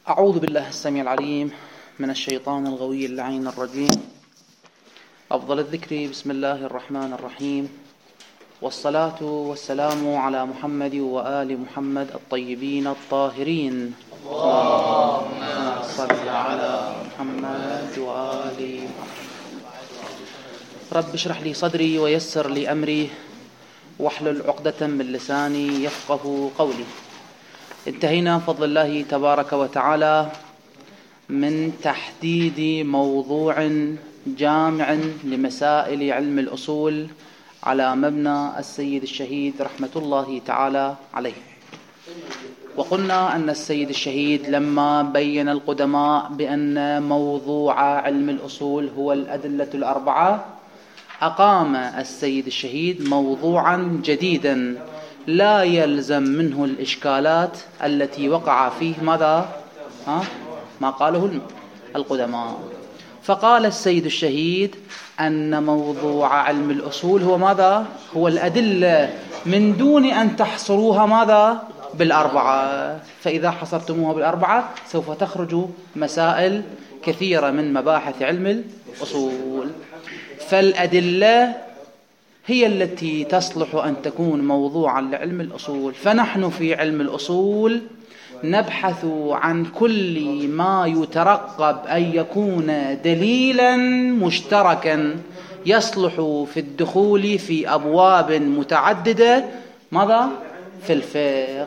أعوذ بالله السميع العليم من الشيطان الغوي اللعين الرجيم. أفضل الذكر بسم الله الرحمن الرحيم، والصلاة والسلام على محمد وآل محمد الطيبين الطاهرين. اللهم صل على محمد وآل محمد. رب اشرح لي صدري ويسر لي أمري واحلل عقدة من لساني يفقه قولي. انتهينا بفضل الله تبارك وتعالى من تحديد موضوع جامع لمسائل علم الأصول على مبنى السيد الشهيد رحمة الله تعالى عليه. وقلنا أن السيد الشهيد لما بين القدماء بأن موضوع علم الأصول هو الأدلة الأربعة، أقام السيد الشهيد موضوعا جديدا لا يلزم منه الإشكالات التي وقع فيه ما قاله القدماء. فقال السيد الشهيد أن موضوع علم الأصول هو ماذا؟ هو الأدلة من دون أن تحصروها بالأربعة. فإذا حصرتموها بالأربعة سوف تخرج مسائل كثيرة من مباحث علم الأصول. فالأدلة هي التي تصلح أن تكون موضوعا لعلم الأصول. فنحن في علم الأصول نبحث عن كل ما يترقب أن يكون دليلا مشتركا يصلح في الدخول في أبواب متعددة في الفقه.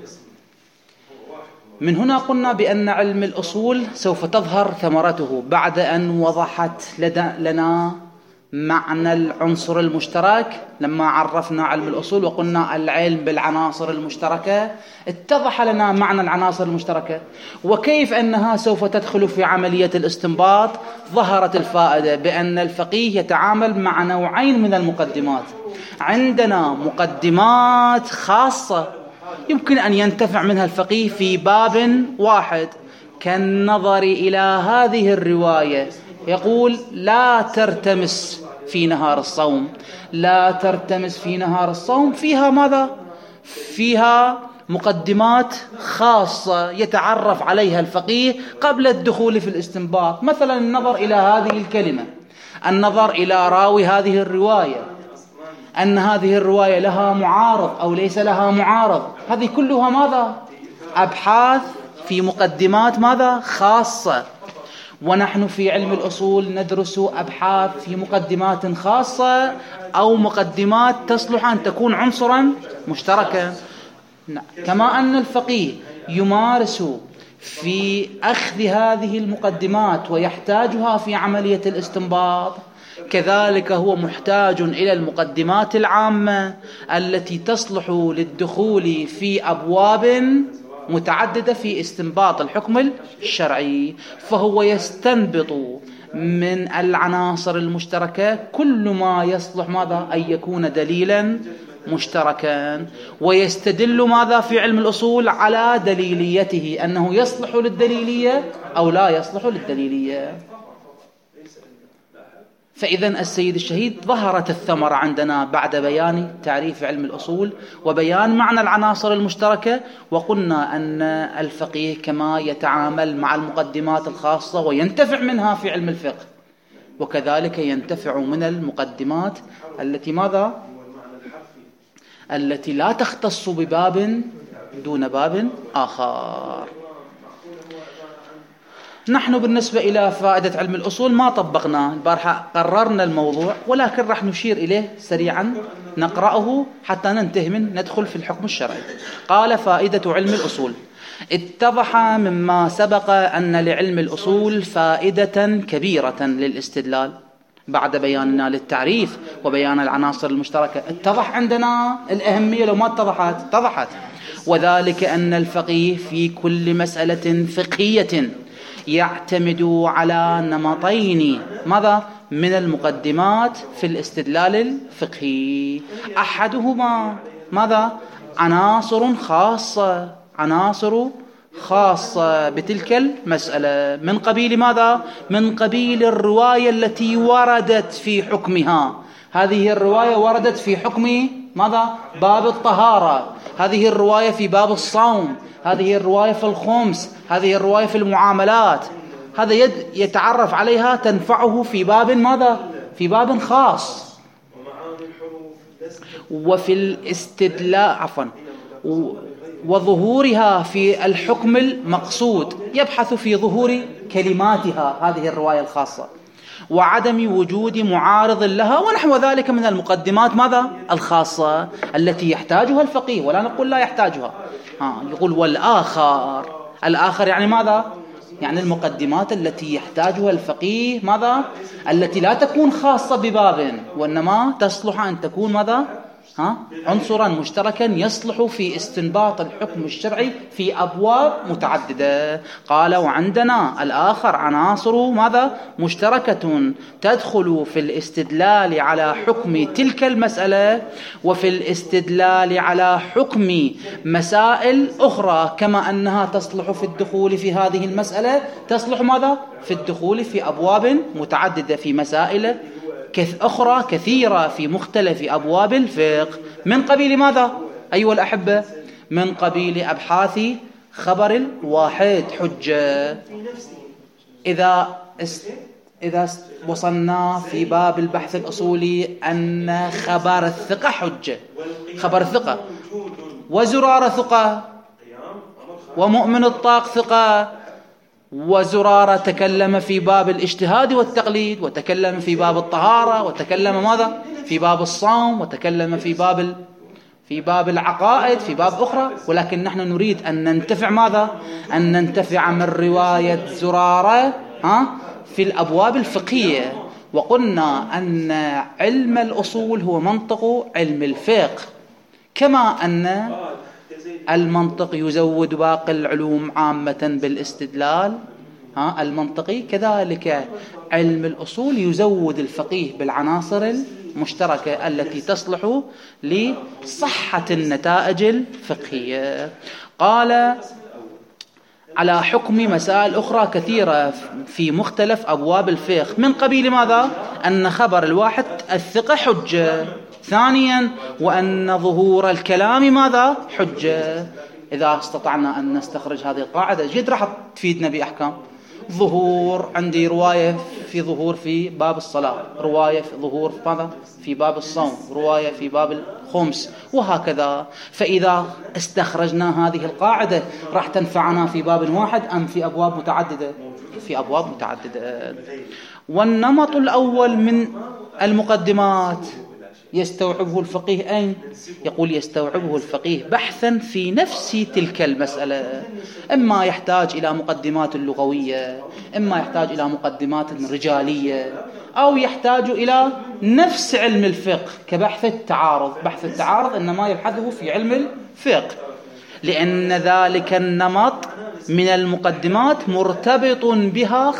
من هنا قلنا بأن علم الأصول سوف تظهر ثمرته بعد أن وضحت لنا معنى العنصر المشترك. لما عرفنا علم الأصول وقلنا العلم بالعناصر المشتركة، اتضح لنا معنى العناصر المشتركة وكيف أنها سوف تدخل في عملية الاستنباط. ظهرت الفائدة بأن الفقيه يتعامل مع نوعين من المقدمات. عندنا مقدمات خاصة يمكن أن ينتفع منها الفقيه في باب واحد، كالنظر إلى هذه الرواية، يقول لا ترتمس في نهار الصوم، لا ترتمس في نهار الصوم. فيها فيها مقدمات خاصة يتعرف عليها الفقيه قبل الدخول في الاستنباط. مثلا النظر إلى هذه الكلمة، النظر إلى راوي هذه الرواية، أن هذه الرواية لها معارض أو ليس لها معارض. هذه كلها أبحاث في مقدمات خاصة. ونحن في علم الأصول ندرس أبحاث في مقدمات خاصة أو مقدمات تصلح أن تكون عنصرا مشتركا. كما أن الفقيه يمارس في أخذ هذه المقدمات ويحتاجها في عملية الاستنباط، كذلك هو محتاج إلى المقدمات العامة التي تصلح للدخول في أبواب متعددة في استنباط الحكم الشرعي. فهو يستنبط من العناصر المشتركة كل ما يصلح أن يكون دليلا مشتركا، ويستدل في علم الأصول على دليليته، أنه يصلح للدليلية أو لا يصلح للدليلية. فإذا السيد الشهيد ظهرت الثمرة عندنا بعد بيان تعريف علم الأصول وبيان معنى العناصر المشتركة. وقلنا أن الفقيه كما يتعامل مع المقدمات الخاصة وينتفع منها في علم الفقه، وكذلك ينتفع من المقدمات التي لا تختص بباب دون باب آخر. نحن بالنسبة إلى فائدة علم الأصول ما طبقنا البارحة، قررنا الموضوع ولكن راح نشير إليه سريعا نقرأه حتى ننتهي منه ندخل في الحكم الشرعي. قال: فائدة علم الأصول. اتضح مما سبق أن لعلم الأصول فائدة كبيرة للاستدلال. بعد بياننا للتعريف وبيان العناصر المشتركة اتضح عندنا الأهمية. لو ما اتضحت، وذلك أن الفقيه في كل مسألة فقهية يعتمد على نمطين من المقدمات في الاستدلال الفقهي. أحدهما عناصر خاصة بتلك المسألة، من قبيل من قبيل الرواية التي وردت في حكمها. هذه الرواية وردت في حكم ماذا؟ باب الطهارة، هذه الرواية في باب الصوم، هذه الرواية في الخمس، هذه الرواية في المعاملات. هذا يتعرف عليها تنفعه في باب ماذا؟ في باب خاص. وفي الاستدلال وظهورها في الحكم المقصود، يبحث في ظهور كلماتها هذه الرواية الخاصة، وعدم وجود معارض لها ونحو ذلك من المقدمات ماذا؟ الخاصة التي يحتاجها الفقيه، ولا نقول لا يحتاجها. يقول الآخر يعني ماذا؟ يعني المقدمات التي يحتاجها الفقيه ماذا؟ التي لا تكون خاصة بباب، وإنما تصلح أن تكون ماذا؟ عنصرا مشتركا يصلح في استنباط الحكم الشرعي في أبواب متعددة. قال وعندنا الآخر عناصر ماذا؟ مشتركة تدخل في الاستدلال على حكم تلك المسألة وفي الاستدلال على حكم مسائل أخرى، كما أنها تصلح في الدخول في هذه المسألة تصلح ماذا؟ في الدخول في أبواب متعددة في مسائل أخرى كثيرة في مختلف أبواب الفقه. من قبيل ماذا أيها الأحبة؟ من قبيل أبحاث خبر الواحد حجة. إذا وصلنا في باب البحث الأصولي أن خبر الثقة حجة، خبر الثقة وزرارة ثقة ومؤمن الطاق ثقة، وزرارة تكلم في باب الاجتهاد والتقليد، وتكلم في باب الطهارة، وتكلم ماذا؟ في باب الصوم، وتكلم في باب العقائد، في باب أخرى. ولكن نحن نريد أن ننتفع ماذا؟ أن ننتفع من رواية زرارة في الأبواب الفقهية. وقلنا أن علم الأصول هو منطق علم الفقه، كما أن المنطق يزود باقي العلوم عامة بالاستدلال المنطقي، كذلك علم الأصول يزود الفقيه بالعناصر المشتركة التي تصلح لصحة النتائج الفقهية. قال على حكم مسائل أخرى كثيرة في مختلف أبواب الفقه. من قبيل ماذا؟ أن خبر الواحد الثقة حجة. ثانيا وأن ظهور الكلام ماذا؟ حجة. إذا استطعنا أن نستخرج هذه القاعدة جد راح تفيدنا بأحكام. ظهور عندي رواية في ظهور في باب الصلاة، رواية في ظهور في ماذا؟ في باب الصوم، رواية في باب الخمس، وهكذا. فإذا استخرجنا هذه القاعدة راح تنفعنا في باب واحد أم في أبواب متعددة؟ في أبواب متعددة. والنمط الأول من المقدمات يستوعبه الفقيه أين؟ يقول يستوعبه الفقيه بحثا في نفس تلك المسألة. إما يحتاج إلى مقدمات لغوية، إما يحتاج إلى مقدمات رجالية، أو يحتاج إلى نفس علم الفقه كبحث التعارض. بحث التعارض إنما يبحثه في علم الفقه، لأن ذلك النمط من المقدمات مرتبط بها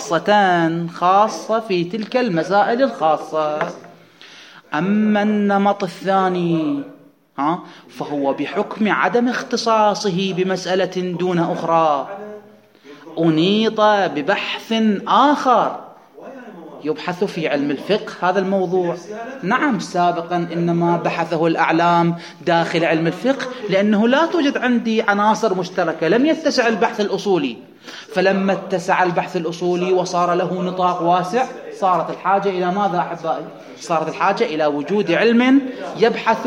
خاصة في تلك المسائل الخاصة. أما النمط الثاني فهو بحكم عدم اختصاصه بمسألة دون أخرى أنيط ببحث آخر يبحث في علم الفقه هذا الموضوع. نعم سابقا إنما بحثه الأعلام داخل علم الفقه، لأنه لا توجد عندي عناصر مشتركة، لم يتسع البحث الأصولي. فلما اتسع البحث الأصولي وصار له نطاق واسع، صارت الحاجة إلى ماذا أحبائي؟ صارت الحاجة إلى وجود علم يبحث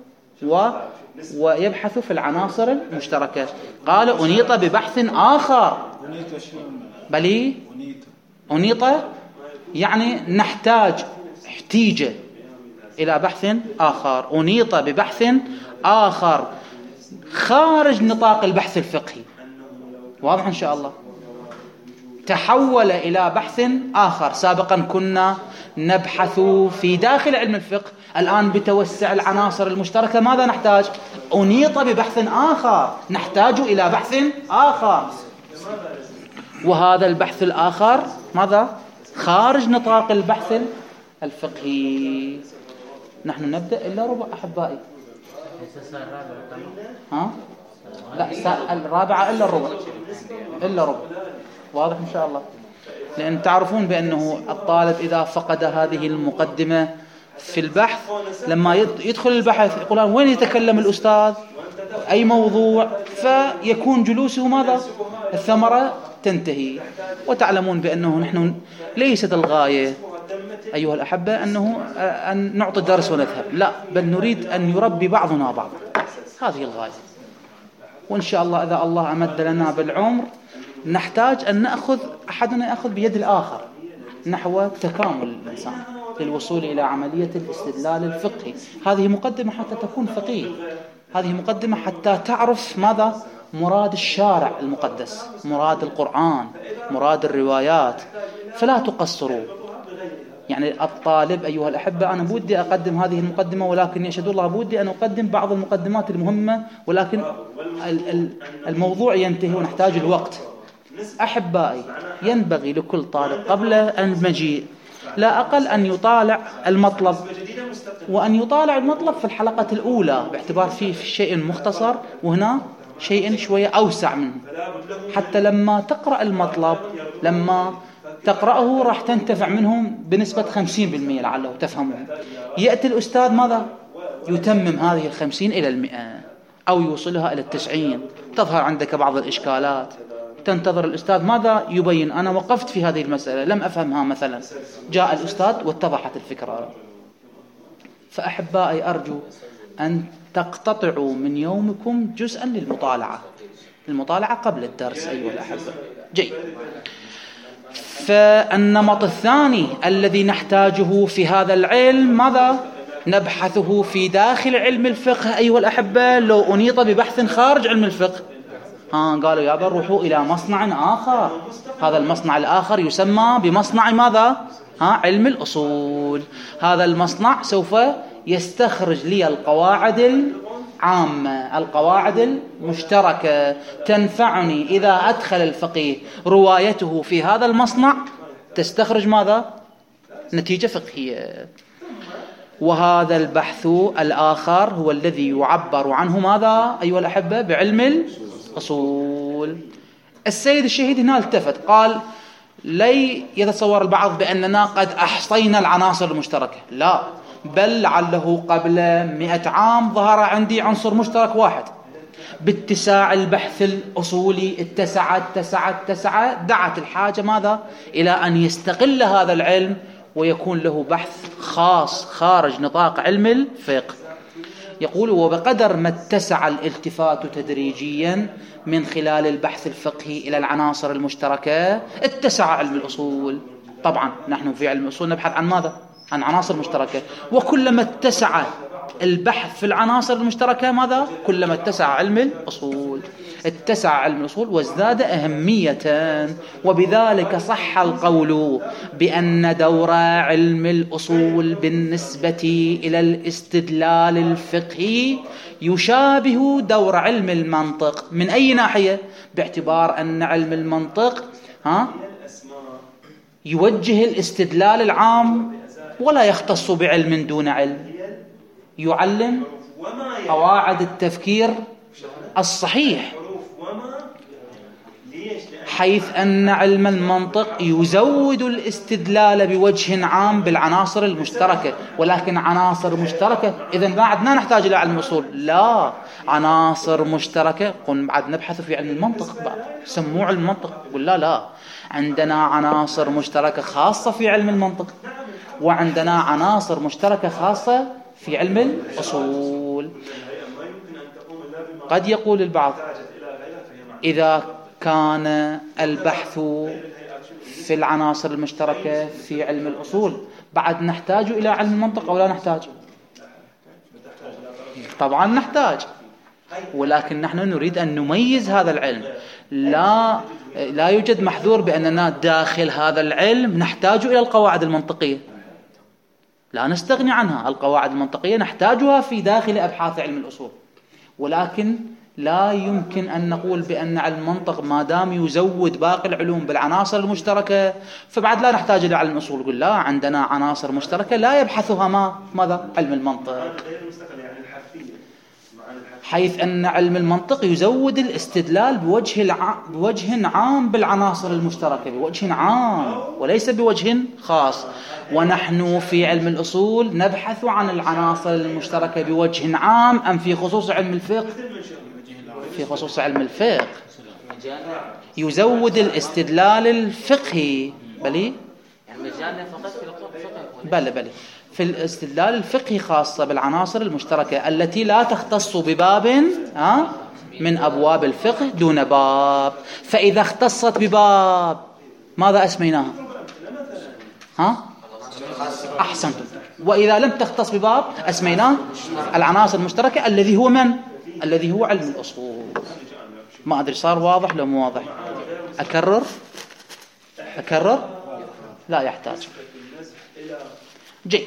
ويبحث في العناصر المشتركة. قال أنيط ببحث آخر. بلي أنيط يعني احتيج إلى بحث آخر. أنيط ببحث آخر خارج نطاق البحث الفقهي. واضح إن شاء الله؟ تحول إلى بحث آخر. سابقا كنا نبحث في داخل علم الفقه، الآن بتوسع العناصر المشتركة ماذا نحتاج؟ أنيط ببحث آخر، نحتاج إلى بحث آخر. وهذا البحث الآخر ماذا؟ خارج نطاق البحث الفقهي. نحن نبدأ إلا ربع أحبائي. لا الرابعة إلا ربع. واضح إن شاء الله؟ لأن تعرفون بأنه الطالب إذا فقد هذه المقدمة في البحث لما يدخل البحث يقولون وين يتكلم الأستاذ أي موضوع، فيكون جلوسه ماذا؟ الثمرة تنتهي. وتعلمون بأنه نحن ليست الغاية أيها الأحبة أن نعطي الدرس ونذهب، لا، بل نريد أن يربي بعضنا بعضا، هذه الغاية. وإن شاء الله إذا الله أمد لنا بالعمر نحتاج أن أحدنا يأخذ بيد الآخر نحو تكامل الإنسان للوصول إلى عملية الاستدلال الفقهي. هذه مقدمة حتى تكون فقيه، هذه مقدمة حتى تعرف ماذا؟ مراد الشارع المقدس، مراد القرآن، مراد الروايات، فلا تقصروا. يعني الطالب أيها الأحبة، أنا بودي أقدم هذه المقدمة، ولكن يشهد الله بودي أن أقدم بعض المقدمات المهمة، ولكن الموضوع ينتهي ونحتاج الوقت. أحبائي، ينبغي لكل طالب قبل المجيء لا أقل أن يطالع المطلب، وأن يطالع المطلب في الحلقة الأولى باعتبار فيه شيء مختصر وهنا شيء شوية أوسع منه، حتى لما تقرأ المطلب لما تقرأه راح تنتفع منهم بنسبة 50% لعله تفهمه. يأتي الأستاذ ماذا؟ يتمم هذه 50 إلى 100 أو يوصلها إلى 90. تظهر عندك بعض الإشكالات، تنتظر الأستاذ ماذا يبين. أنا وقفت في هذه المسألة لم أفهمها مثلا، جاء الأستاذ واتضحت الفكرة. فأحبائي، أرجو أن تقتطعوا من يومكم جزءا للمطالعة، المطالعة قبل الدرس أيها الأحبة. جيد. فالنمط الثاني الذي نحتاجه في هذا العلم ماذا؟ نبحثه في داخل علم الفقه أيها الأحبة. لو أنيط ببحث خارج علم الفقه قالوا يا روحوا إلى مصنع آخر، هذا المصنع الآخر يسمى بمصنع ماذا؟ علم الأصول. هذا المصنع سوف يستخرج لي القواعد العامة، القواعد المشتركة تنفعني إذا أدخل الفقيه روايته في هذا المصنع، تستخرج ماذا؟ نتيجة فقهية. وهذا البحث الآخر هو الذي يعبر عنه ماذا أيها الأحبة؟ بعلم الأصول. السيد الشهيد هنا التفت قال: لي يتصور البعض بأننا قد أحصينا العناصر المشتركة، لا، بل لعله قبل 100 عام ظهر عندي عنصر مشترك واحد. باتساع البحث الأصولي اتسع دعت الحاجة ماذا؟ إلى أن يستقل هذا العلم ويكون له بحث خاص خارج نطاق علم الفقه. يقول: وبقدر ما اتسع الالتفات تدريجيا من خلال البحث الفقهي إلى العناصر المشتركة اتسع علم الأصول. طبعا نحن في علم الأصول نبحث عن ماذا؟ عن عناصر مشتركة، وكلما اتسع البحث في العناصر المشتركة ماذا؟ كلما اتسع علم الأصول. اتسع علم الأصول وازداد أهمية، وبذلك صح القول بأن دور علم الأصول بالنسبة إلى الاستدلال الفقهي يشابه دور علم المنطق. من أي ناحية؟ باعتبار أن علم المنطق يوجه الاستدلال العام ولا يختص بعلم دون علم، يعلم قواعد التفكير الصحيح، حيث أن علم المنطق يزود الاستدلال بوجه عام بالعناصر المشتركة. ولكن عناصر مشتركة، إذن ما عدنا نحتاج إلى علم الأصول، لا، عناصر مشتركة. قل بعد نبحث في علم المنطق، بعد سموع علم المنطق، قل لا، عندنا عناصر مشتركة خاصة في علم المنطق، وعندنا عناصر مشتركة خاصة في علم الأصول. قد يقول البعض: إذا كان البحث في العناصر المشتركة في علم الأصول بعد نحتاج إلى علم المنطق أو لا نحتاج؟ طبعا نحتاج، ولكن نحن نريد أن نميز هذا العلم. لا يوجد محذور بأننا داخل هذا العلم نحتاج إلى القواعد المنطقية، لا نستغني عنها. القواعد المنطقية نحتاجها في داخل أبحاث علم الأصول، ولكن لا يمكن أن نقول بأن علم المنطق ما دام يزود باقي العلوم بالعناصر المشتركة فبعد لا نحتاج إلى علم الأصول. يقول لا، عندنا عناصر مشتركة لا يبحثها ماذا؟ علم المنطق. حيث أن علم المنطق يزود الاستدلال بوجه عام بالعناصر المشتركة، بوجه عام وليس بوجه خاص. ونحن في علم الأصول نبحث عن العناصر المشتركة بوجه عام أم في خصوص علم الفقه؟ في خصوص علم الفقه. يزود الاستدلال الفقهي بلي بلي في الاستدلال الفقهي خاصة بالعناصر المشتركة التي لا تختص بباب من أبواب الفقه دون باب. فإذا اختصت بباب ماذا أسميناها؟ أحسنتم. وإذا لم تختص بباب أسميناه العناصر المشتركة الذي هو من؟ الذي هو علم الأصول. ما أدري صار واضح لو مو واضح؟ أكرر؟ لا يحتاج. جيد.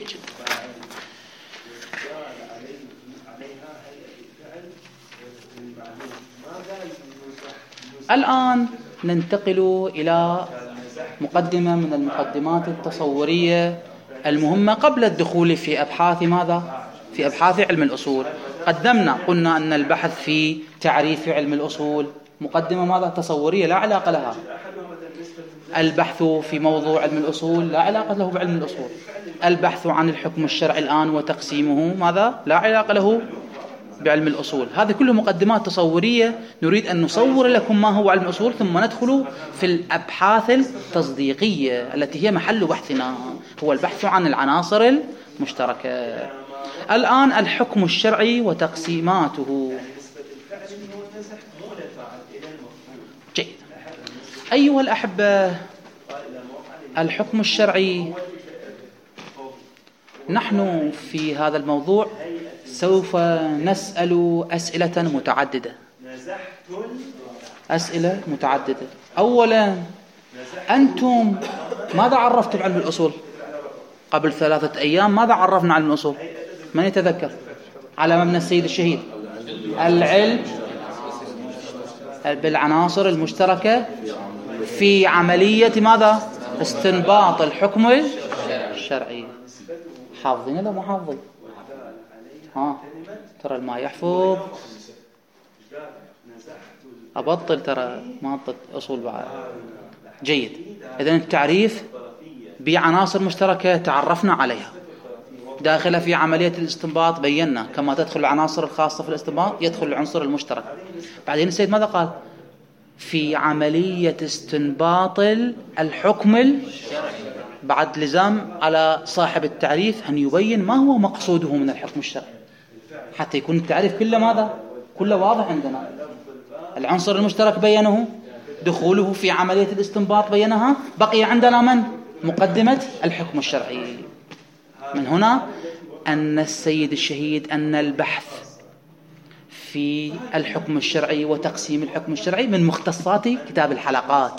الآن ننتقل إلى مقدمة من المقدمات التصورية المهمة قبل الدخول في أبحاث ماذا؟ في أبحاث علم الأصول. قلنا أن البحث في تعريف علم الأصول مقدمة ماذا؟ تصورية لا علاقة لها. البحث في موضوع علم الأصول لا علاقة له بعلم الأصول. البحث عن الحكم الشرعي الآن وتقسيمه ماذا؟ لا علاقة له بعلم الأصول. هذه كلها مقدمات تصورية نريد أن نصور لكم ما هو علم الأصول، ثم ندخل في الأبحاث التصديقية التي هي محل بحثنا، هو البحث عن العناصر المشتركة. الآن الحكم الشرعي وتقسيماته. جيد. أيها الأحبة، الحكم الشرعي، نحن في هذا الموضوع سوف نسأل أسئلة متعددة. أسئلة متعددة. أولا، أنتم ماذا عرفتم علم الأصول؟ قبل 3 أيام ماذا عرفنا علم الأصول؟ من يتذكر؟ على مبنى السيد الشهيد: العلم بالعناصر المشتركة في عملية ماذا؟ استنباط الحكم الشرعي. حافظين ولا مو حافظين؟ ترى ما يحفظ أبطل، ترى ما أبطل أصول بعد. جيد. إذن التعريف بعناصر مشتركة تعرفنا عليها، داخلة في عملية الاستنباط بينا كما تدخل العناصر الخاصة في الاستنباط يدخل العنصر المشترك. بعدين السيد ماذا قال؟ في عملية استنباط الحكم بعد لزام على صاحب التعريف أن يبين ما هو مقصوده من الحكم الشرعي، حتى يكون التعريف كله ماذا؟ كله واضح عندنا. العنصر المشترك بينه، دخوله في عملية الاستنباط بينها، بقي عندنا من؟ مقدمة الحكم الشرعي. من هنا أن السيد الشهيد أن البحث في الحكم الشرعي وتقسيم الحكم الشرعي من مختصات كتاب الحلقات.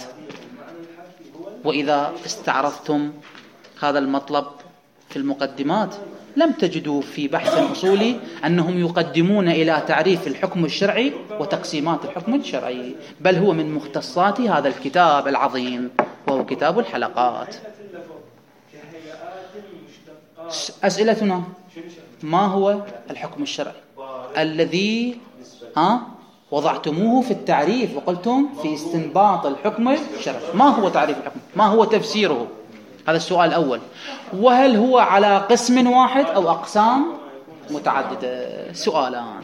وإذا استعرضتم هذا المطلب في المقدمات لم تجدوا في بحث أصولي أنهم يقدمون إلى تعريف الحكم الشرعي وتقسيمات الحكم الشرعي، بل هو من مختصات هذا الكتاب العظيم وهو كتاب الحلقات. أسئلتنا: ما هو الحكم الشرعي الذي وضعتموه في التعريف وقلتم في استنباط الحكم الشرعي؟ ما هو تعريف الحكم؟ ما هو تفسيره؟ هذا السؤال الأول. وهل هو على قسم واحد أو أقسام متعددة؟ سؤالان.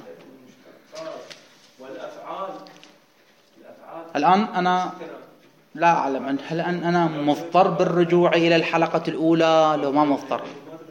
الآن أنا لا أعلم هل أنا مضطر بالرجوع إلى الحلقة الأولى لو ما مضطر؟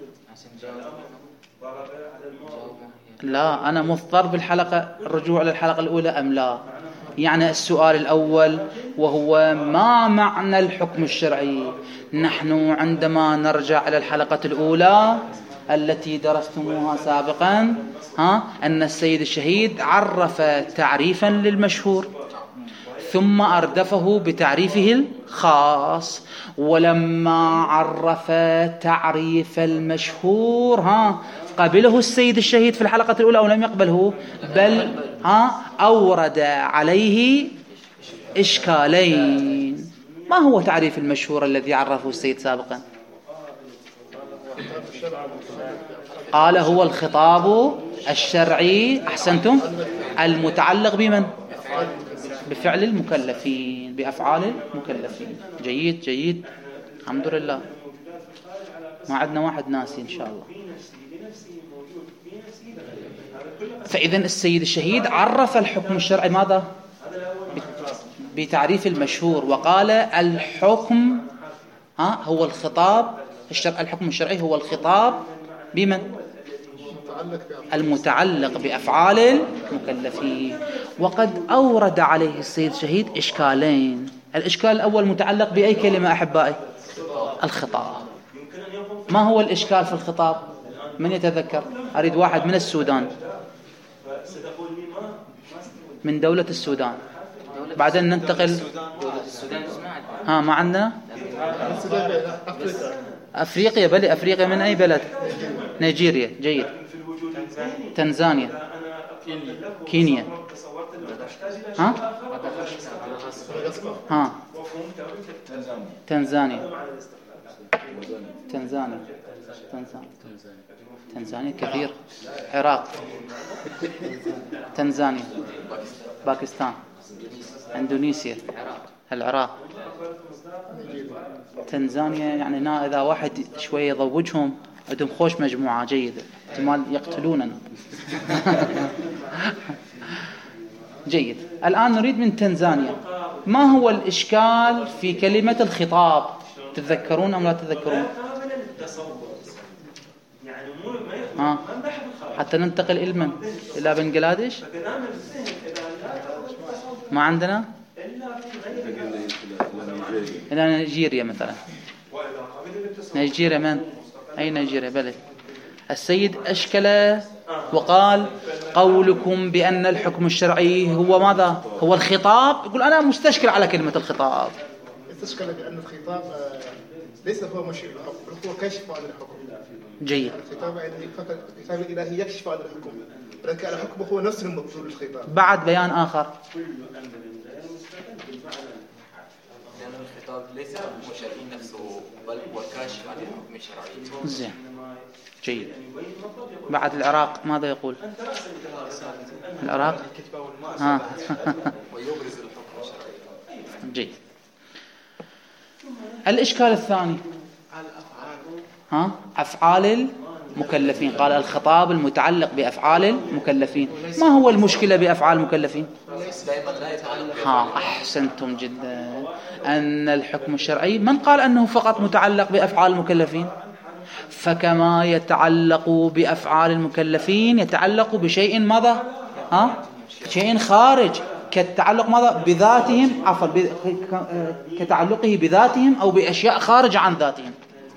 لا، أنا مضطر الرجوع للحلقة الأولى أم لا؟ يعني السؤال الأول وهو ما معنى الحكم الشرعي؟ نحن عندما نرجع إلى الحلقة الأولى التي درستموها سابقا أن السيد الشهيد عرف تعريفا للمشهور ثم أردفه بتعريفه الخاص. ولما عرف تعريف المشهور قبله السيد الشهيد في الحلقة الأولى أو لم يقبله؟ بل أورد عليه إشكالين. ما هو تعريف المشهور الذي عرفه السيد سابقا؟ قال هو الخطاب الشرعي. أحسنتم. المتعلق بمن؟ بفعل المكلفين، بأفعال المكلفين. جيد جيد، الحمد لله، ما عندنا واحد ناسي إن شاء الله. فإذا السيد الشهيد عرف الحكم الشرعي ماذا؟ بتعريف المشهور، وقال الحكم هو الخطاب الحكم الشرعي هو الخطاب بمن؟ المتعلق بأفعال المكلفين. وقد أورد عليه السيد الشهيد إشكالين. الإشكال الأول متعلق بأي كلمة أحبائي؟ الخطاب. ما هو الإشكال في الخطاب؟ من يتذكر؟ أريد واحد من السودان، من دولة السودان، بعدين ننتقل. ما عندنا أفريقيا. بلي أفريقيا من أي بلد؟ نيجيريا. جيد. تنزانيا. كينيا. تنزانيا. تنزانيا كثير. عراق. تنزانيا. باكستان. اندونيسيا. العراق. تنزانيا يعني إذا واحد شوية يضوجهم عندهم خوش مجموعة جيدة، احتمال يقتلوننا. جيد. الآن نريد من تنزانيا، ما هو الإشكال في كلمة الخطاب؟ تتذكرون أم لا تتذكرون؟ حتى ننتقل إلى بنغلاديش. ما عندنا إلى نيجيريا مثلا. نيجيريا من؟ أي نيجيريا؟ بلد. السيد أشكل وقال قولكم بأن الحكم الشرعي هو ماذا؟ هو الخطاب. يقول أنا مستشكل على كلمة الخطاب. استشكل بأن الخطاب ليس هو مشير الحكم، هو كاشف عن الحكم. جيد. الخطاب الإلهي يكشف عن الحكم، ولكن الحكم هو نفس المطلوب للخطاب. بعد بيان آخر، لأن الخطاب ليس مشير نفسه بل هو كاشف عن الحكم الشرعي. زين. جيد. بعد العراق ماذا يقول؟ العراق ويبرز الحكم الشرعي. جيد. الإشكال الثاني أفعال المكلفين. قال الخطاب المتعلق بأفعال المكلفين. ما هو المشكلة بأفعال المكلفين؟ أحسنتم جدا. أن الحكم الشرعي من قال أنه فقط متعلق بأفعال المكلفين؟ فكما يتعلق بأفعال المكلفين يتعلق بشيء ماذا؟ شيء خارج، كالتعلق ماذا؟ بذاتهم، عفوا كتعلقه بذاتهم أو بأشياء خارج عن ذاتهم.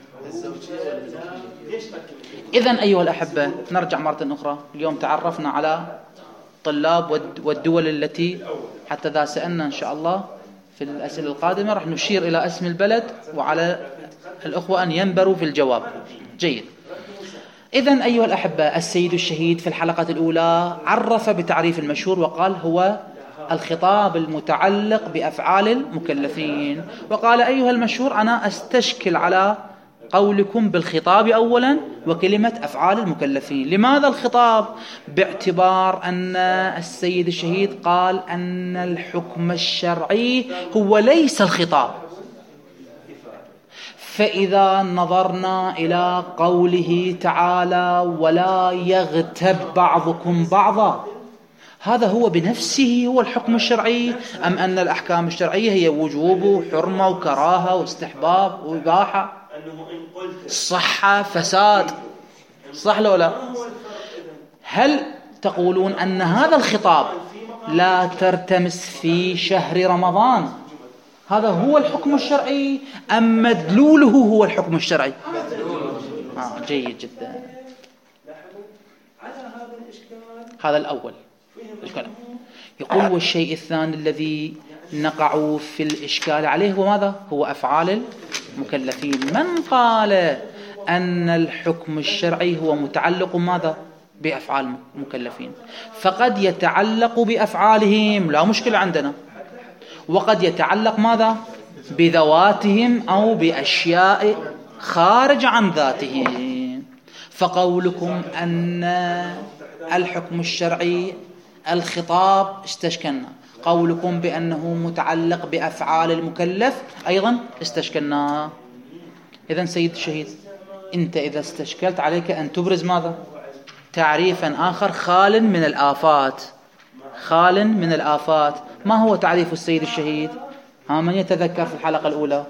إذن أيها الأحبة، نرجع مرة أخرى. اليوم تعرفنا على طلاب والدول التي حتى ذا سألنا إن شاء الله في الأسئلة القادمة راح نشير إلى اسم البلد، وعلى الأخوة أن ينبروا في الجواب. جيد. إذن أيها الأحبة، السيد الشهيد في الحلقة الأولى عرف بتعريف المشهور وقال هو الخطاب المتعلق بأفعال المكلفين، وقال أيها المشهور أنا أستشكل على قولكم بالخطاب أولا وكلمة أفعال المكلفين. لماذا الخطاب؟ باعتبار أن السيد الشهيد قال أن الحكم الشرعي هو ليس الخطاب. فإذا نظرنا إلى قوله تعالى ولا يغتب بعضكم بعضا، هذا هو بنفسه هو الحكم الشرعي، أم أن الأحكام الشرعية هي وجوب وحرمة وكراهة واستحباب وإباحة، صحة فساد؟ صح لو لا؟ هل تقولون أن هذا الخطاب لا ترتمس في شهر رمضان هذا هو الحكم الشرعي، أم مدلوله هو الحكم الشرعي؟ جيد جدا. هذا الأول الكلام. يقول والشيء الثاني الذي نقع في الإشكال عليه هو ماذا؟ هو أفعال المكلفين. من قال أن الحكم الشرعي هو متعلق ماذا؟ بأفعال المكلفين. فقد يتعلق بأفعالهم، لا مشكلة عندنا، وقد يتعلق ماذا؟ بذواتهم أو بأشياء خارج عن ذاتهم. فقولكم أن الحكم الشرعي الخطاب استشكلنا. قولكم بأنه متعلق بأفعال المكلف أيضا استشكلنا. إذن سيد الشهيد، أنت إذا استشكلت عليك أن تبرز ماذا؟ تعريفا آخر خال من الآفات. خال من الآفات. ما هو تعريف السيد الشهيد؟ من يتذكر في الحلقة الأولى؟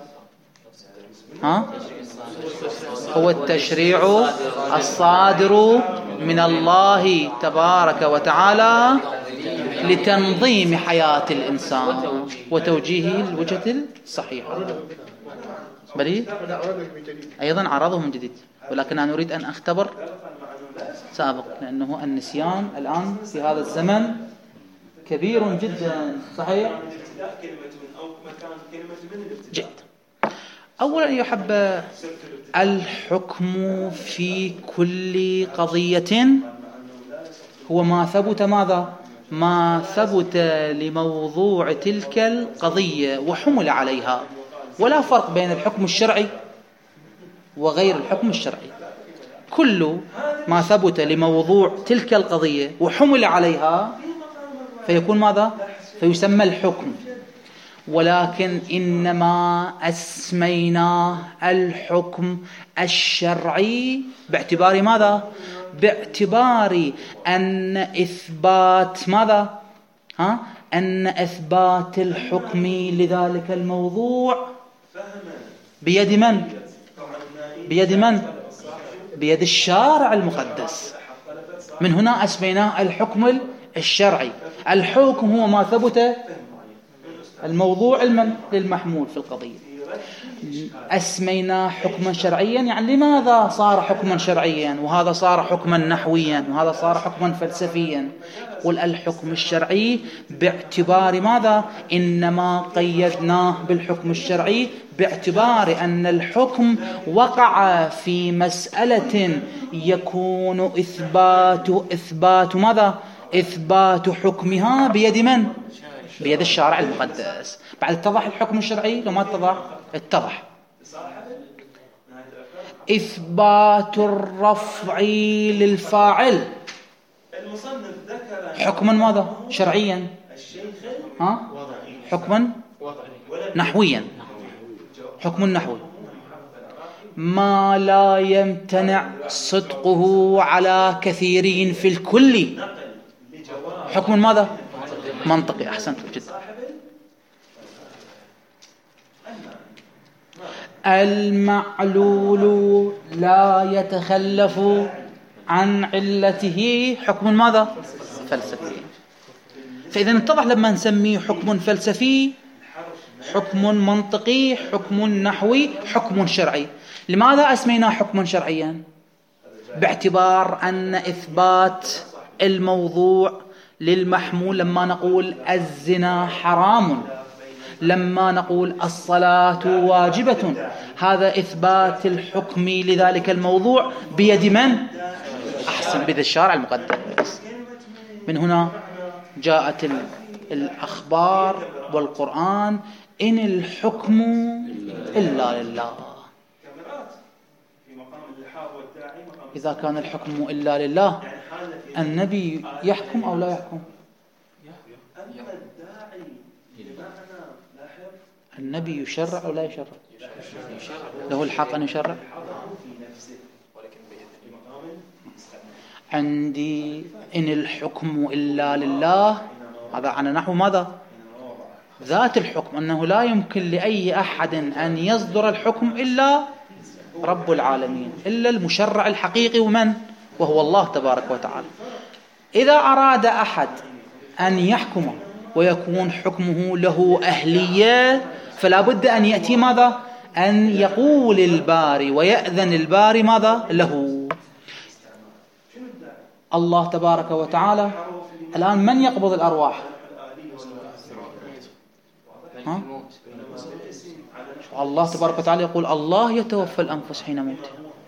هو التشريع الصادر من الله تبارك وتعالى لتنظيم حياة الإنسان وتوجيهه الوجهة الصحيحة. بلي أيضا عرضه من جديد، ولكن أنا أريد أن أختبر سابق، لأنه النسيان الآن في هذا الزمن كبير جدا. صحيح؟ جيد. أولا يحب الحكم في كل قضية هو ما ثبت ماذا؟ ما ثبت لموضوع تلك القضية وحمل عليها، ولا فرق بين الحكم الشرعي وغير الحكم الشرعي. كل ما ثبت لموضوع تلك القضية وحمل عليها فيكون ماذا؟ فيسمى الحكم. ولكن إنما أسميناه الحكم الشرعي باعتبار ماذا؟ باعتبار أن إثبات ماذا؟ أن إثبات الحكم لذلك الموضوع بيد من؟ بيد من؟ بيد الشارع المقدس. من هنا أسميناه الحكم الشرعي. الحكم هو ما ثبت الموضوع للمحمول في القضية. أسميناه حكما شرعيا، يعني لماذا صار حكما شرعيا وهذا صار حكما نحويا وهذا صار حكما فلسفيا؟ قل الحكم الشرعي باعتبار ماذا؟ إنما قيدناه بالحكم الشرعي باعتبار أن الحكم وقع في مسألة يكون إثبات ماذا؟ إثبات حكمها بيد من؟ بيد الشارع المقدس. بعد اتضح الحكم الشرعي لو ما اتضح؟ اتضح. إثبات الرفع للفاعل حكما ماذا؟ شرعيا. حكما نحويا. حكم نحوي ما لا يمتنع صدقه على كثيرين في الكل. حكم ماذا؟ منطقي. أحسنت جدا. المعلول لا يتخلف عن علته. حكم ماذا؟ فلسفي. فإذا اتضح لما نسميه حكم فلسفي، حكم منطقي، حكم نحوي، حكم شرعي. لماذا أسميناه حكما شرعيا؟ باعتبار أن إثبات الموضوع للمحمول، لما نقول الزنا حرام، لما نقول الصلاة واجبة، هذا إثبات الحكم لذلك الموضوع بيد من؟ أحسن، بيد الشارع المقدس. من هنا جاءت الأخبار والقرآن إن الحكم إلا لله. إذا كان الحكم إلا لله، النبي يحكم أو لا يحكم؟ النبي يشرع أو لا يشرع؟ له الحق أن يشرع. عندي إن الحكم إلا لله، هذا على نحو ماذا؟ ذات الحكم، أنه لا يمكن لأي أحد أن يصدر الحكم إلا رب العالمين، إلا المشرع الحقيقي، ومن؟ وهو الله تبارك وتعالى. إذا أراد أحد أن يحكم ويكون حكمه له أهلية، فلا بد أن يأتي ماذا؟ أن يقول الباري ويأذن الباري ماذا؟ له. الله تبارك وتعالى الآن من يقبض الأرواح؟ الله تبارك وتعالى يقول الله يتوفى الأنفس حين موتها.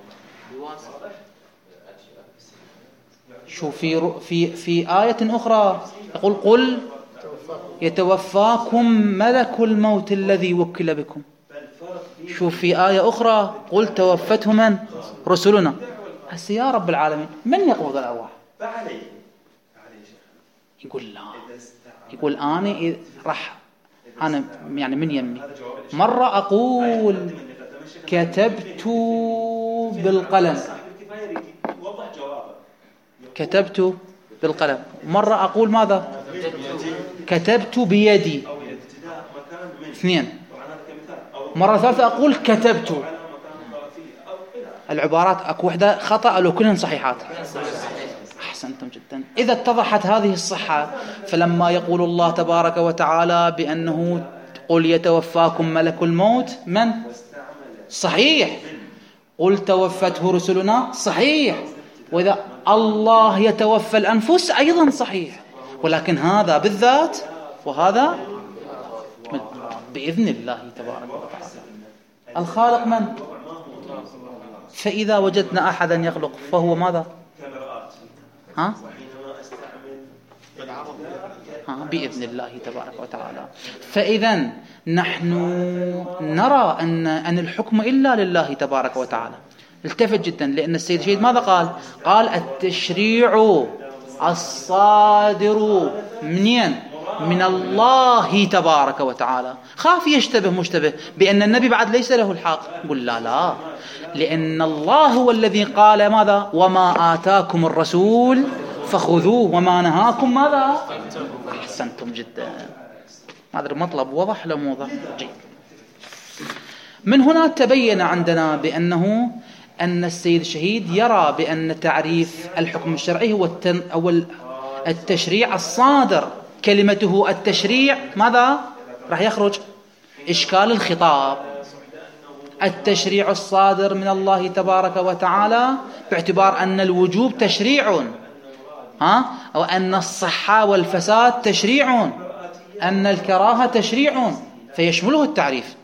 شوف في آية أخرى يقول قل يتوفاكم ملك الموت الذي وكل بكم. شوف في آية أخرى قل توفته من؟ رسلنا. هسه يا رب العالمين من يقبض الأرواح؟ يقول لا، يقول أنا يعني من يمي مرة أقول كتبت بالقلم، كتبت بالقلم، مرة أقول ماذا؟ كتبت بيدي، اثنين. مرة ثالثة أقول كتبت. العبارات أكو وحدة خطأ لو كلهن صحيحات. أحسنتم جدا. إذا اتضحت هذه الصحة، فلما يقول الله تبارك وتعالى بأنه قل يتوفاكم ملك الموت من؟ صحيح. قل توفته رسلنا، صحيح. وإذا الله يتوفى الأنفس أيضا صحيح. ولكن هذا بالذات وهذا بإذن الله تبارك وتعالى. الخالق من؟ فإذا وجدنا أحدا يخلق فهو ماذا؟ بإذن الله تبارك وتعالى. فإذا نحن نرى أن الحكم إلا لله تبارك وتعالى. التفت جدا، لأن السيد الشهيد ماذا قال؟ قال التشريع الصادر منين؟ من الله تبارك وتعالى. خاف يشتبه مشتبه بأن النبي بعد ليس له الحق. قل لا، لأن الله هو الذي قال ماذا؟ وما آتاكم الرسول فخذوه وما نهاكم ماذا؟ أحسنتم جدا. هذا المطلب وضح لو موضح جيد. من هنا تبين عندنا بأنه أن السيد الشهيد يرى بأن تعريف الحكم الشرعي هو التشريع الصادر. كلمته التشريع ماذا؟ راح يخرج إشكال الخطاب. التشريع الصادر من الله تبارك وتعالى باعتبار أن الوجوب تشريع، أو أن الصحة والفساد تشريع، أن الكراهة تشريع، فيشمله التعريف.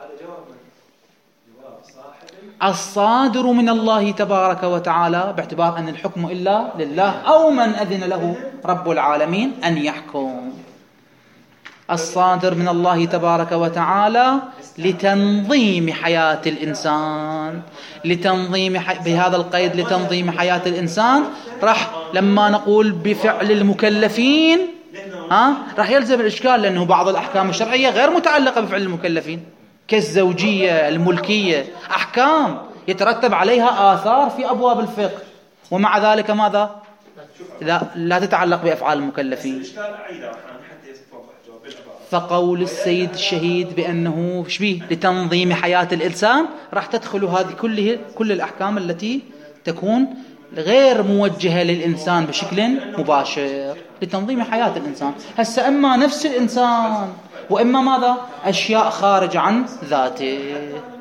الصادر من الله تبارك وتعالى باعتبار أن الحكم إلا لله أو من أذن له رب العالمين أن يحكم. الصادر من الله تبارك وتعالى لتنظيم حياة الإنسان، بهذا القيد لتنظيم حياة الإنسان. لما نقول بفعل المكلفين راح يلزم الإشكال، لأنه بعض الأحكام الشرعية غير متعلقة بفعل المكلفين، كالزوجية، الملكية، أحكام يترتب عليها آثار في أبواب الفقه، ومع ذلك ماذا؟ لا تتعلق بأفعال المكلفين. فقول السيد الشهيد بأنه لتنظيم حياة الإنسان راح تدخل هذه كل الأحكام التي تكون غير موجهة للإنسان بشكل مباشر، لتنظيم حياة الإنسان. هسه إما نفس الإنسان وإما ماذا؟ أشياء خارج عن ذاته.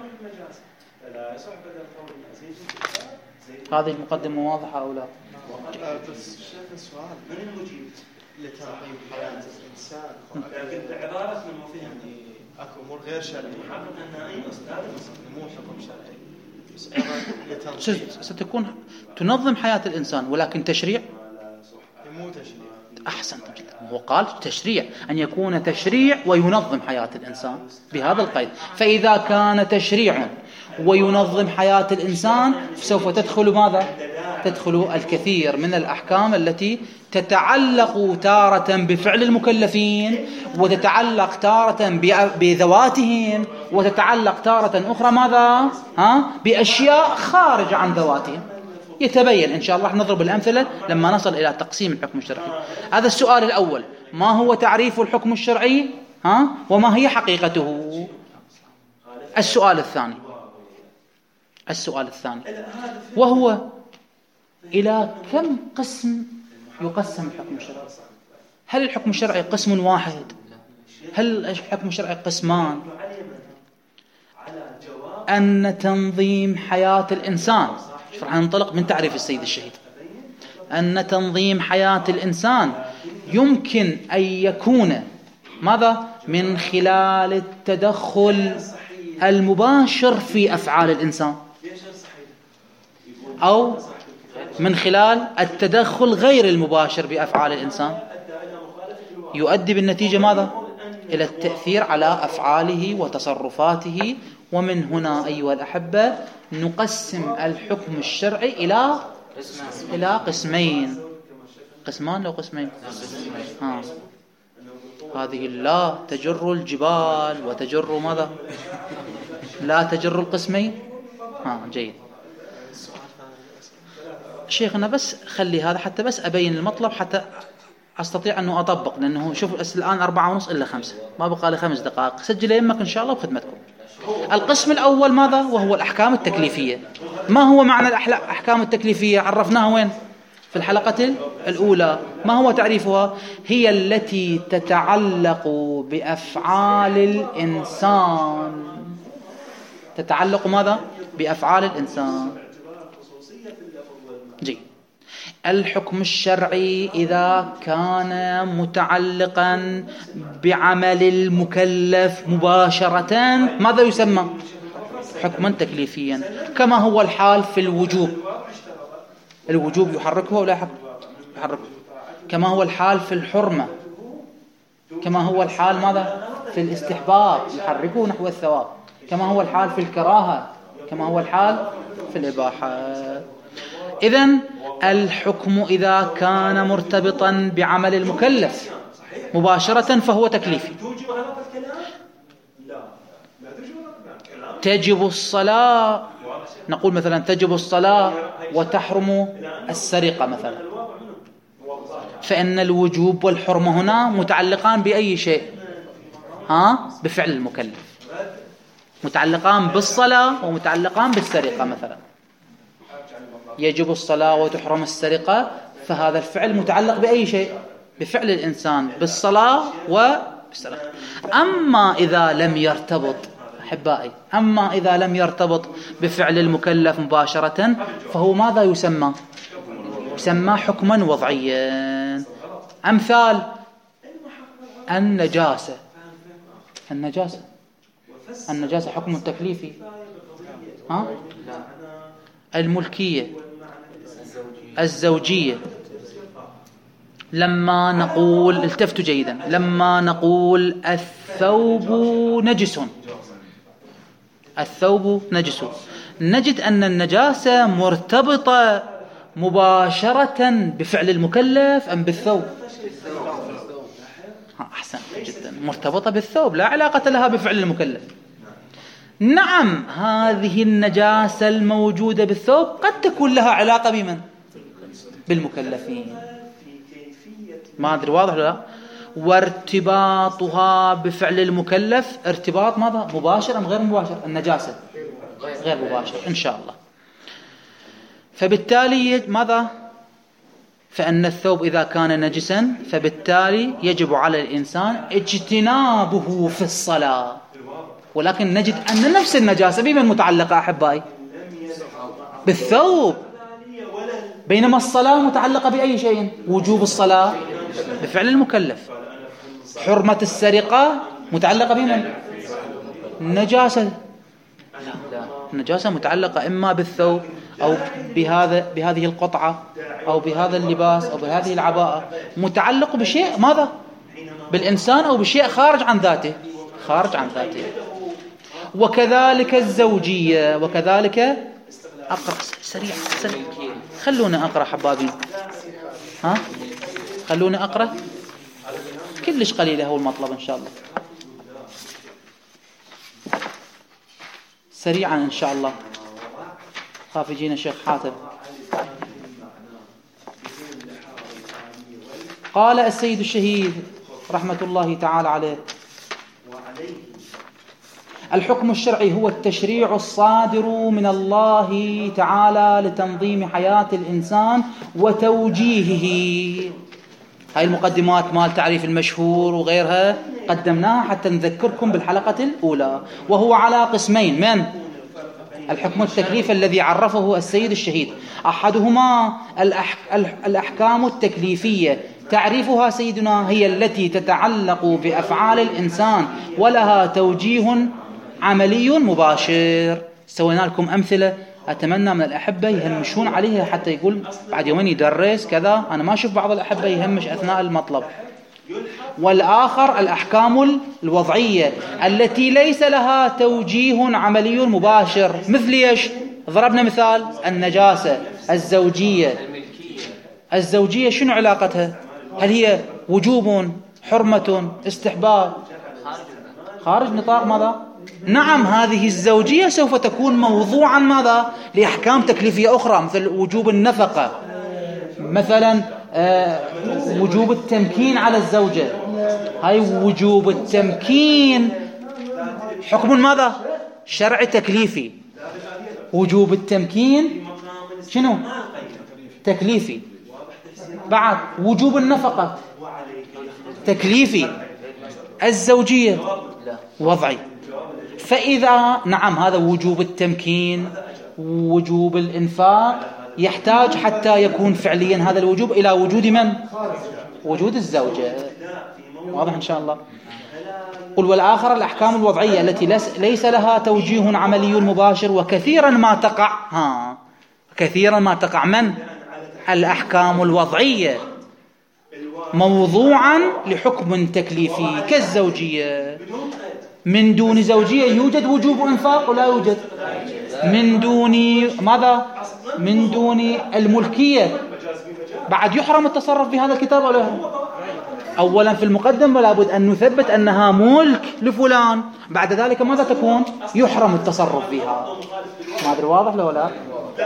هذه المقدمة واضحة أو لا؟ بس شيخ السؤال من المجيب لتنظيم حياة الإنسان؟ لكن العبارة من مفهم أكو أمور غير شرعية، مو حكم شرعي، ستكون تنظم حياة الإنسان، ولكن تشريع مو تشريع. أحسنت جدا. هو قال تشريع، أن يكون تشريع وينظم حياة الإنسان بهذا القيد. فإذا كان تشريع وينظم حياة الإنسان سوف تدخل ماذا؟ تدخل الكثير من الأحكام التي تتعلق تارة بفعل المكلفين، وتتعلق تارة بذواتهم، وتتعلق تارة أخرى ماذا؟ بأشياء خارج عن ذواتهم. يتبين إن شاء الله. نضرب الأمثلة لما نصل إلى تقسيم الحكم الشرعي. هذا السؤال الأول، ما هو تعريف الحكم الشرعي؟ وما هي حقيقته؟ السؤال الثاني وهو إلى كم قسم يقسم الحكم الشرعي؟ هل الحكم الشرعي قسم واحد؟ هل الحكم الشرعي قسمان؟ أن تنظيم حياة الإنسان، راح ننطلق من تعريف السيد الشهيد، أن تنظيم حياة الإنسان يمكن أن يكون ماذا؟ من خلال التدخل المباشر في أفعال الإنسان، أو من خلال التدخل غير المباشر بأفعال الإنسان، يؤدي بالنتيجة ماذا؟ إلى التأثير على أفعاله وتصرفاته. ومن هنا أيها الأحبة نقسم الحكم الشرعي إلى قسمين. قسمان لو قسمين؟ هذه لا تجر الجبال وتجر ماذا؟ لا تجر القسمين. جيد شيخنا، بس خلي هذا حتى بس أبين المطلب حتى أستطيع أنه أطبق، لأنه شوف الآن 4:30 إلا 5، ما بقى لي 5 دقائق. سجل يمك إن شاء الله بخدمتكم. القسم الأول ماذا؟ وهو الأحكام التكليفية. ما هو معنى الأحكام التكليفية؟ عرفناها وين؟ في الحلقة الأولى. ما هو تعريفها؟ هي التي تتعلق بأفعال الإنسان. تتعلق ماذا؟ بأفعال الإنسان. جيد. الحكم الشرعي إذا كان متعلقا بعمل المكلف مباشرة ماذا يسمى؟ حكما تكليفيا، كما هو الحال في الوجوب. الوجوب يحركه ولا يحركه؟ كما هو الحال في الحرمة، كما هو الحال ماذا؟ في الاستحباب يحركه نحو الثواب، كما هو الحال في الكراهة، كما هو الحال في الإباحة. إذن الحكم إذا كان مرتبطا بعمل المكلف مباشرة فهو تكليفي. تجب الصلاة، نقول مثلا تجب الصلاة وتحرم السرقة مثلا، فإن الوجوب والحرمة هنا متعلقان بأي شيء؟ بفعل المكلف، متعلقان بالصلاة ومتعلقان بالسرقة مثلا. يجب الصلاة وتحرم السرقة، فهذا الفعل متعلق بأي شيء؟ بفعل الإنسان، بالصلاة وبالسرقة. أما إذا لم يرتبط أحبائي، أما إذا لم يرتبط بفعل المكلف مباشرة فهو ماذا يسمى؟ يسمى حكما وضعيا. أمثال النجاسة. النجاسة حكم تكليفي. الملكية، الزوجية. لما نقول، التفتوا جيدا، لما نقول الثوب نجس، الثوب نجس، نجد أن النجاسة مرتبطة مباشرة بفعل المكلف أم بالثوب؟ أحسن جدا، مرتبطة بالثوب، لا علاقة لها بفعل المكلف. نعم، هذه النجاسة الموجودة بالثوب قد تكون لها علاقة بمن؟ بالمكلفين. ما أدري واضح ولا لا؟ وارتباطها بفعل المكلف ارتباط ماذا؟ مباشر أم غير مباشر؟ النجاسة غير مباشر إن شاء الله. فبالتالي ماذا؟ فإن الثوب إذا كان نجسا فبالتالي يجب على الإنسان اجتنابه في الصلاة. ولكن نجد أن نفس النجاسة بمن متعلقة أحبائي؟ بالثوب، بينما الصلاة متعلقة بأي شيء؟ وجوب الصلاة بفعل المكلف. حرمة السرقة متعلقة بمن؟ النجاسة. لا، النجاسة متعلقة إما بالثوب أو بهذه القطعة أو بهذا اللباس أو بهذه العباءة، متعلق بشيء ماذا؟ بالإنسان أو بشيء خارج عن ذاته، خارج عن ذاته. وكذلك الزوجية، وكذلك أقرأ سريع. خلونا أقرأ حبابي، خلونا أقرأ كلش قليلة، هو المطلب إن شاء الله، سريعا إن شاء الله. خاف يجينا شيخ حاتم. قال السيد الشهيد رحمة الله تعالى عليه: الحكم الشرعي هو التشريع الصادر من الله تعالى لتنظيم حياة الإنسان وتوجيهه. هاي المقدمات مال تعريف المشهور وغيرها قدمناها حتى نذكركم بالحلقة الأولى. وهو على قسمين: من الحكم التكليفي الذي عرفه السيد الشهيد، أحدهما الأحكام التكليفية، تعريفها سيدنا هي التي تتعلق بأفعال الإنسان ولها توجيه عملي مباشر. سوينا لكم أمثلة، أتمنى من الأحبة يهمشون عليها حتى يقول بعد يومين يدرس كذا. أنا ما أشوف بعض الأحبة يهمش أثناء المطلب. والآخر الأحكام الوضعية التي ليس لها توجيه عملي مباشر، مثل إيش؟ ضربنا مثال: النجاسة، الزوجية، الزوجية شنو علاقتها؟ هل هي وجوب، حرمة، استحباب؟ خارج نطاق ماذا؟ نعم، هذه الزوجية سوف تكون موضوعا ماذا؟ لأحكام تكليفية أخرى، مثل وجوب النفقة، مثلا وجوب التمكين على الزوجة. هاي وجوب التمكين حكم ماذا؟ شرع تكليفي. وجوب التمكين شنو؟ تكليفي. بعد وجوب النفقة تكليفي. الزوجية وضعي. فإذا نعم هذا وجوب التمكين، وجوب الإنفاق يحتاج حتى يكون فعليا هذا الوجوب إلى وجود من؟ وجود الزوجة. واضح إن شاء الله. قل والآخر الأحكام الوضعية التي ليس لها توجيه عملي مباشر، وكثيرا ما تقع كثيرا ما تقع من؟ الأحكام الوضعية موضوعا لحكم تكليفي كالزوجية. من دون زوجية يوجد وجوب إنفاق ولا يوجد؟ من دون ماذا؟ من دون الملكية بعد يحرم التصرف في هذا الكتاب ولا يحرم؟ أولا في المقدمة لابد أن نثبت أنها ملك لفلان، بعد ذلك ماذا تكون؟ يحرم التصرف فيها. ما أدري واضح لو لا؟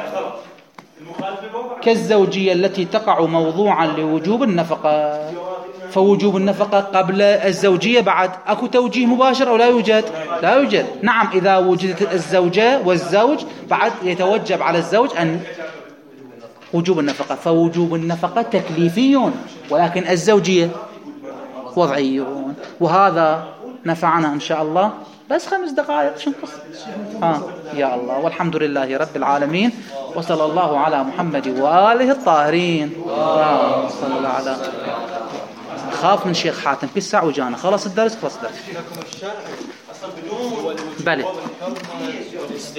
كالزوجية التي تقع موضوعا لوجوب النفقة، فوجوب النفقة قبل الزوجية بعد أكو توجيه مباشر أو لا يوجد؟ لا يوجد. نعم، إذا وجدت الزوجة والزوج بعد يتوجب على الزوج أن وجوب النفقة، فوجوب النفقة تكليفي، ولكن الزوجية وضعيون. وهذا نفعنا إن شاء الله. بس 5 دقائق شو القصة؟ يا الله، والحمد لله رب العالمين، وصلى الله على محمد وآله الطاهرين. صلى على خاف من شيخ حاتم في الساعة وجانا خلص الدرس. بلى